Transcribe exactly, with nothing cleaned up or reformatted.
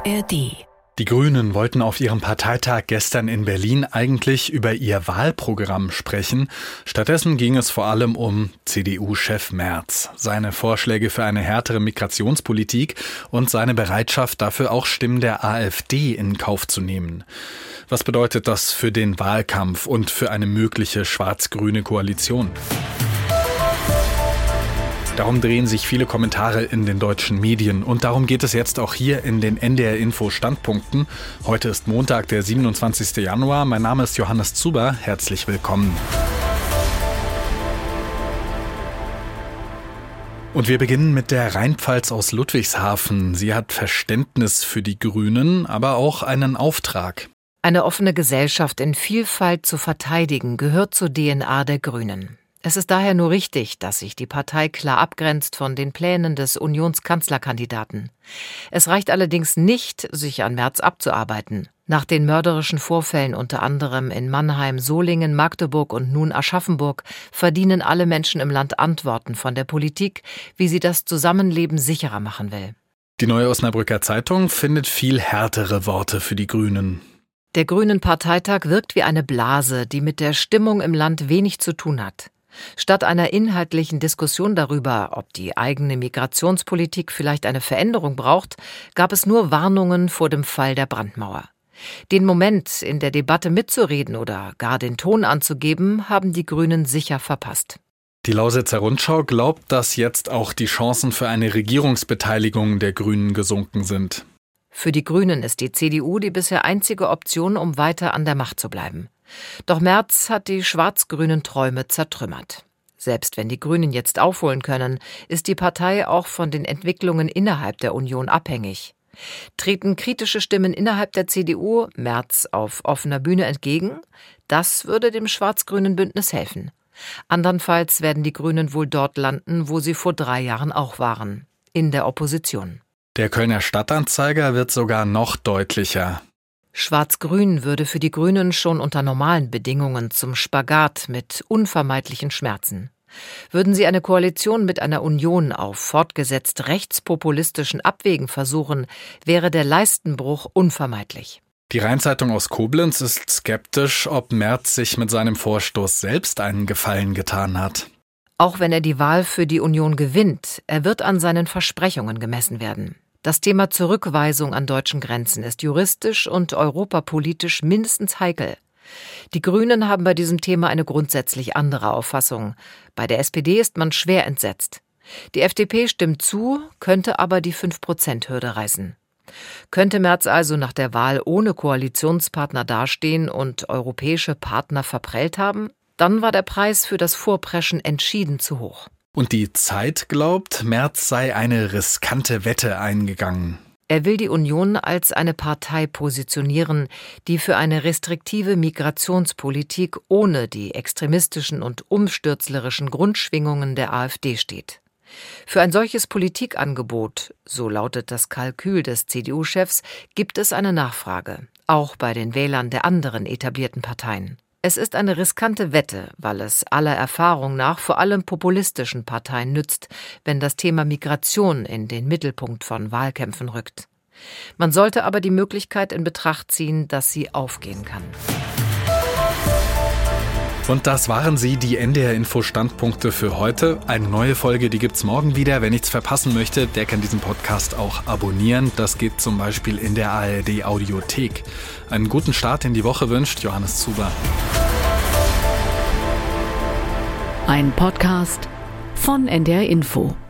A R D. Die Grünen wollten auf ihrem Parteitag gestern in Berlin eigentlich über ihr Wahlprogramm sprechen. Stattdessen ging es vor allem um C D U-Chef Merz, seine Vorschläge für eine härtere Migrationspolitik und seine Bereitschaft, dafür auch Stimmen der AfD in Kauf zu nehmen. Was bedeutet das für den Wahlkampf und für eine mögliche schwarz-grüne Koalition? Darum drehen sich viele Kommentare in den deutschen Medien und darum geht es jetzt auch hier in den N D R-Info Standpunkten. Heute ist Montag, der siebenundzwanzigster Januar. Mein Name ist Johannes Zuber. Herzlich willkommen. Und wir beginnen mit der Rheinpfalz aus Ludwigshafen. Sie hat Verständnis für die Grünen, aber auch einen Auftrag. Eine offene Gesellschaft in Vielfalt zu verteidigen, gehört zur D N A der Grünen. Es ist daher nur richtig, dass sich die Partei klar abgrenzt von den Plänen des Unionskanzlerkandidaten. Es reicht allerdings nicht, sich an Merz abzuarbeiten. Nach den mörderischen Vorfällen unter anderem in Mannheim, Solingen, Magdeburg und nun Aschaffenburg verdienen alle Menschen im Land Antworten von der Politik, wie sie das Zusammenleben sicherer machen will. Die Neue Osnabrücker Zeitung findet viel härtere Worte für die Grünen. Der Grünen-Parteitag wirkt wie eine Blase, die mit der Stimmung im Land wenig zu tun hat. Statt einer inhaltlichen Diskussion darüber, ob die eigene Migrationspolitik vielleicht eine Veränderung braucht, gab es nur Warnungen vor dem Fall der Brandmauer. Den Moment, in der Debatte mitzureden oder gar den Ton anzugeben, haben die Grünen sicher verpasst. Die Lausitzer Rundschau glaubt, dass jetzt auch die Chancen für eine Regierungsbeteiligung der Grünen gesunken sind. Für die Grünen ist die C D U die bisher einzige Option, um weiter an der Macht zu bleiben. Doch Merz hat die schwarz-grünen Träume zertrümmert. Selbst wenn die Grünen jetzt aufholen können, ist die Partei auch von den Entwicklungen innerhalb der Union abhängig. Treten kritische Stimmen innerhalb der C D U Merz auf offener Bühne entgegen? Das würde dem schwarz-grünen Bündnis helfen. Andernfalls werden die Grünen wohl dort landen, wo sie vor drei Jahren auch waren, in der Opposition. Der Kölner Stadtanzeiger wird sogar noch deutlicher. Schwarz-Grün würde für die Grünen schon unter normalen Bedingungen zum Spagat mit unvermeidlichen Schmerzen. Würden sie eine Koalition mit einer Union auf fortgesetzt rechtspopulistischen Abwegen versuchen, wäre der Leistenbruch unvermeidlich. Die Rheinzeitung aus Koblenz ist skeptisch, ob Merz sich mit seinem Vorstoß selbst einen Gefallen getan hat. Auch wenn er die Wahl für die Union gewinnt, er wird an seinen Versprechungen gemessen werden. Das Thema Zurückweisung an deutschen Grenzen ist juristisch und europapolitisch mindestens heikel. Die Grünen haben bei diesem Thema eine grundsätzlich andere Auffassung. Bei der S P D ist man schwer entsetzt. Die F D P stimmt zu, könnte aber die fünf Prozent Hürde reißen. Könnte Merz also nach der Wahl ohne Koalitionspartner dastehen und europäische Partner verprellt haben? Dann war der Preis für das Vorpreschen entschieden zu hoch. Und die Zeit glaubt, Merz sei eine riskante Wette eingegangen. Er will die Union als eine Partei positionieren, die für eine restriktive Migrationspolitik ohne die extremistischen und umstürzlerischen Grundschwingungen der AfD steht. Für ein solches Politikangebot, so lautet das Kalkül des C D U-Chefs, gibt es eine Nachfrage, auch bei den Wählern der anderen etablierten Parteien. Es ist eine riskante Wette, weil es aller Erfahrung nach vor allem populistischen Parteien nützt, wenn das Thema Migration in den Mittelpunkt von Wahlkämpfen rückt. Man sollte aber die Möglichkeit in Betracht ziehen, dass sie aufgehen kann. Und das waren sie, die N D R-Info-Standpunkte für heute. Eine neue Folge, die gibt's morgen wieder. Wer nichts verpassen möchte, der kann diesen Podcast auch abonnieren. Das geht zum Beispiel in der A R D-Audiothek. Einen guten Start in die Woche wünscht Johannes Zuber. Ein Podcast von N D R Info.